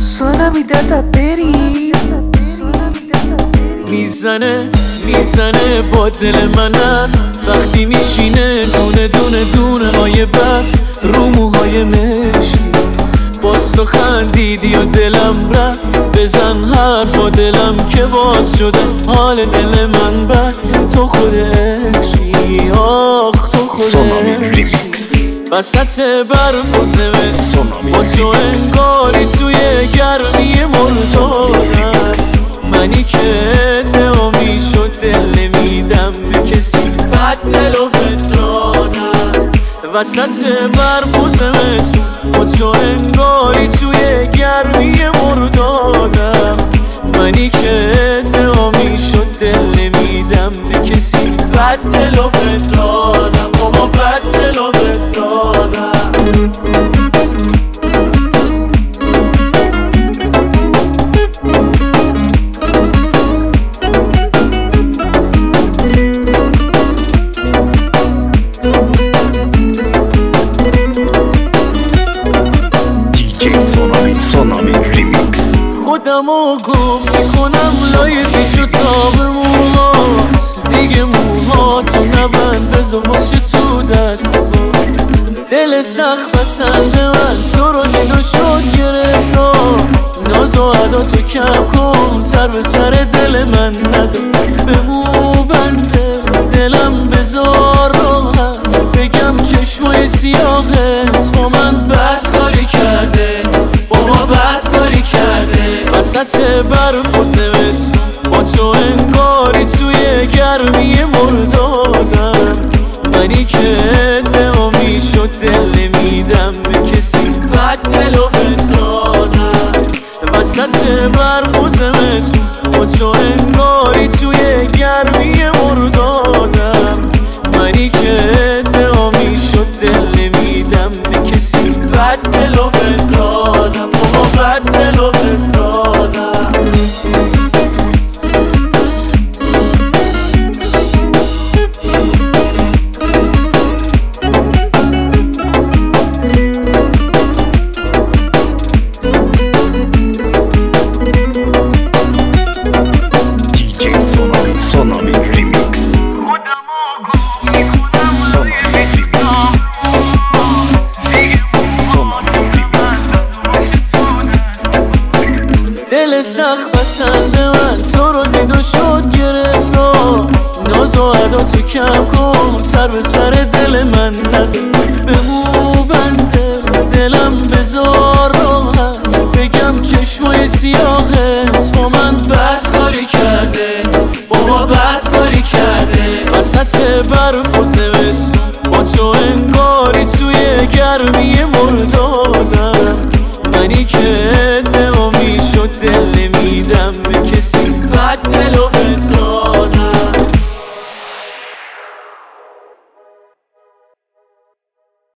سونامی دادا بری میزنه با دل منم وقتی میشینه دونه دونه دونه های بر رو موهای مشکی. باز تو خندیدی و دلم رفت، بزن حرفا دلم که باز شده حال دل من بر تو خود عشقی. آخ تو خود عشقی وسط برف و زمستون با تو انگاری توی گرمی مردادم. منی که دعا شد دل نمیدم به کسی بد دل و بدادم. وسط برف و زمستون با تو انگاری توی گرمی مردادم. منی که دعا شد دل نمیدم به کسی بد دل و بدادم. بابا بد دل و بدادم. سونامی ریمیکس. خودمو گم میکنم لای پیچ و تاب موهات، دیگه موهاتو نبند بزا باشه تو دست. دل سخت بسنده من تو رو دید و شد گرفتار. ناز و عداتو کم کن سر به سر دل من نزار. به مو بنده دلم بزار راحت، بگم چشمای سیاهت با من بد کاری کرده. بابا بد کاری کرده. وسط برف و زمستون با تو انگاری توی گرمی مردادم. منی که دعا شد دل نمیدم به کسی بد دل و بدادم. وسط برف و زمستون با تو انگاری توی گرمی مردادم. منی که دعا شد دل نمیدم به کسی بد دل و بدادم. بابا بد دل و بدادم. سونامی ریمیکس. دل سخت بسنده من تو رو دید و شد گرفتار. ناز و عداتو کم کن سر به سر دل من نزار. به مو بنده دلم بزار راحت، بگم چشمای سیاهت با من بد کاری کرده. بابا بد کاری کرده. وسط برف و زمستون با تو انگاری توی گرمی مردادم. منی که دعا شد دل نمیدم به کسی بد دل و